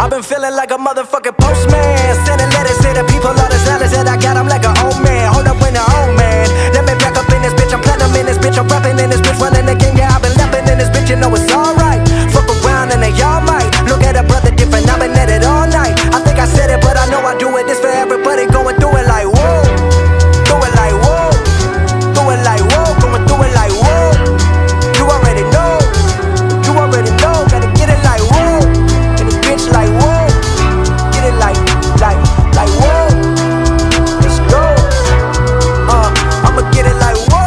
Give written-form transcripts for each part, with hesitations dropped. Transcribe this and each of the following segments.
I've been feeling like a motherfucking postman, sending letters to the people, all the salads that I got. I'm like an old man, hold up when the old man. Let me back up in this bitch, I'm platinum in this bitch, I'm rapping in this bitch, running the game, yeah, I've been lapping in this bitch, you know it's alright. Fuck around and they all might look at a brother different, I've been at it all night. I think I said it, but I know I do it, this for everybody going through it like whoa. Do it like whoa. Do it like whoa, going through it like whoa. You already know, gotta get it like whoa. And this bitch like whoa. Get it like whoa. Let's go. I'ma get it like whoa.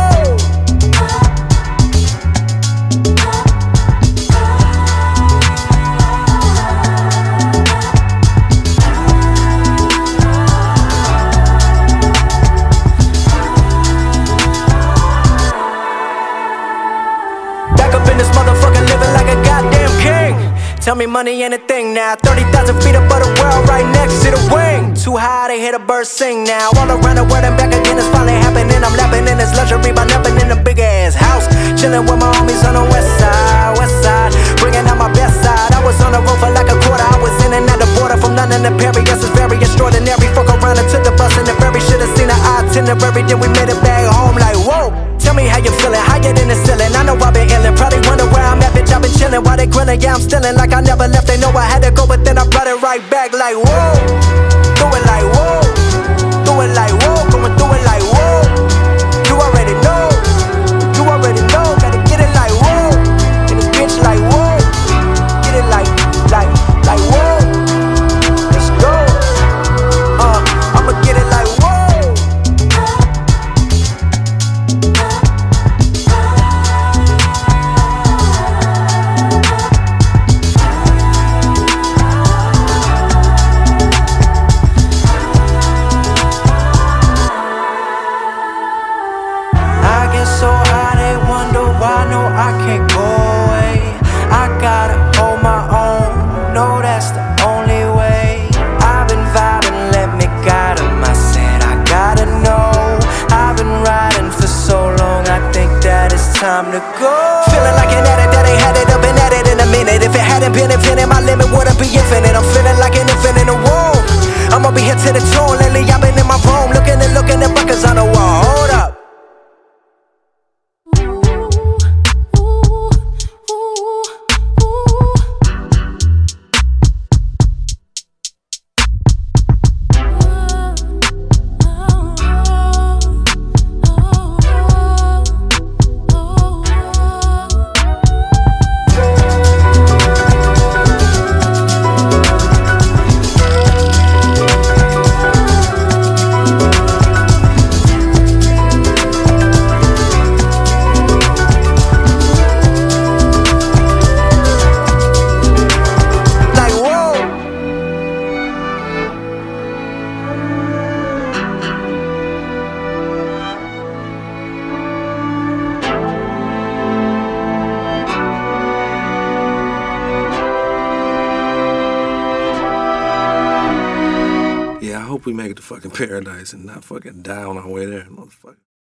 Back up in this motherfucker, living like a goddamn king. Tell me money ain't a thing now. 30,000 feet above the world, right next to the wing. Too high to hear the birds sing now. All around the world and back again, it's finally happening. I'm lapping in this luxury by napping in a big ass house. Chilling with my homies on the west side, bringing out my best side. I was on the road for like a quarter. I was in and out the border from London to Paris. Yes, it's very extraordinary. Fuck around and took the bus and the ferry. Should've seen the itinerary, then we made it back home like whoa. Tell me how you feeling, higher than the ceiling. I know I've been illin', probably wonder where I'm at, bitch. I've been chillin', while they grillin', yeah, I'm stillin'. Like I never left, they know I had to go, but then I brought it right back like whoa. Do it like whoa. Do it like whoa, going through it like whoa. You already know, gotta get it like whoa. And this bitch like whoa. Get it like whoa. Let's go. I'ma get it like whoa. So high they wonder why, no I can't go away. I gotta hold my own, no that's the only way. I've been vibing, let me guide 'em. I said I gotta know. I've been riding for so long, I think that it's time to go. Feeling like an addict that ain't had it up and at it in a minute. If it hadn't been infinite, my limit wouldn't be infinite. I'm feeling like an infant in a womb. I'ma be here to the tune. Lately I've been in my room, looking at records on the wall. Hold up. I hope we make it to fucking paradise and not fucking die on our way there, motherfucker.